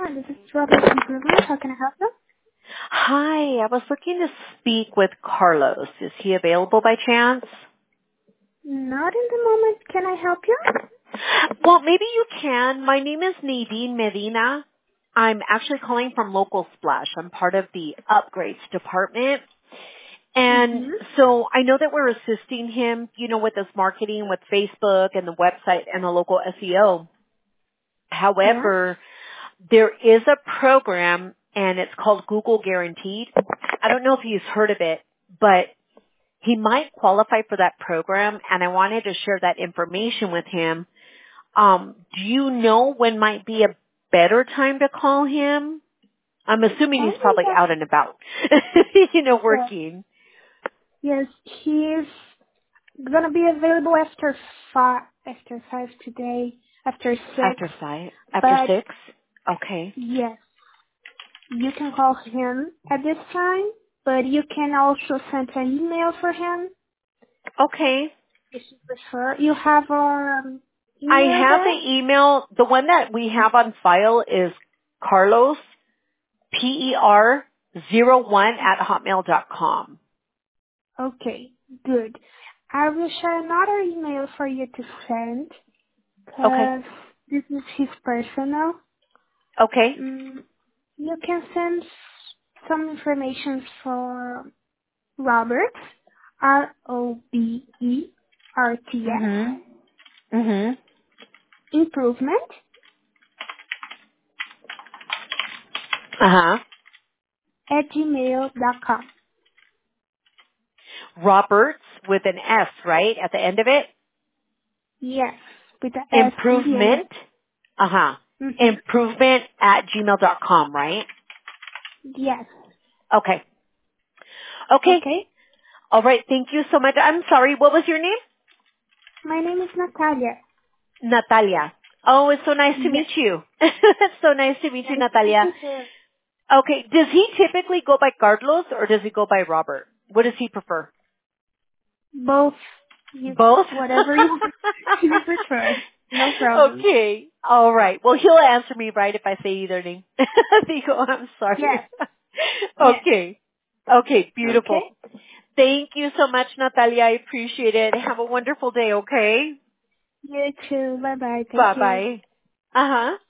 This is Robert Improvement. How can I help you? Hi, I was looking to speak with Carlos. Is he available by chance? Not in the moment. Can I help you? Well, maybe you can. My name is Nadine Medina. I'm actually calling from Local Splash. I'm part of the upgrades department. And Mm-hmm. so I know that we're assisting him, with his marketing with Facebook and the website and the local SEO. Yes. However, there is a program and it's called Google Guaranteed. I don't know if he's heard of it, but he might qualify for that program and I wanted to share that information with him. Do you know when might be a better time to call him? I'm assuming he's Only probably that. out and about, Yes. working Yes, he's gonna be available after five today, after 6. after 5, after But 6. Okay. yes, you can call him at this time. But you can also send an email for him Okay. if you prefer. You have our I email have there. the email. The one that we have on file is Carlos, PER01 @hotmail.com. Okay, good. I will share another email for you to send, Okay. because this is his personal. Okay. You can send some information for Robert, ROBERTS, Mhm. Mhm. improvement Uh-huh. @gmail.com. Roberts with an S, right? At the end of it? Yes, with the S in the end. Improvement. Uh-huh. Mm-hmm. Improvement @gmail.com, right? Yes. Okay. Okay. Okay. All right. Thank you so much. I'm sorry. What was your name? My name is Natalia. Natalia. Oh, it's so nice to meet Yes. you. It's so nice to meet you, Nice to meet Natalia. you too. Okay. Does he typically go by Carlos or does he go by Robert? What does he prefer? Both. You, Both? whatever you, you prefer. No problem. Okay. All right. Well, he'll answer me right if I say either name. Digo, I'm Yes. sorry. Yes. Okay. Okay. Okay. Beautiful. Thank you so much, Natalia. I appreciate it. Have a wonderful day, okay? You too. Bye bye. Thank you. Bye-bye. Uh-huh.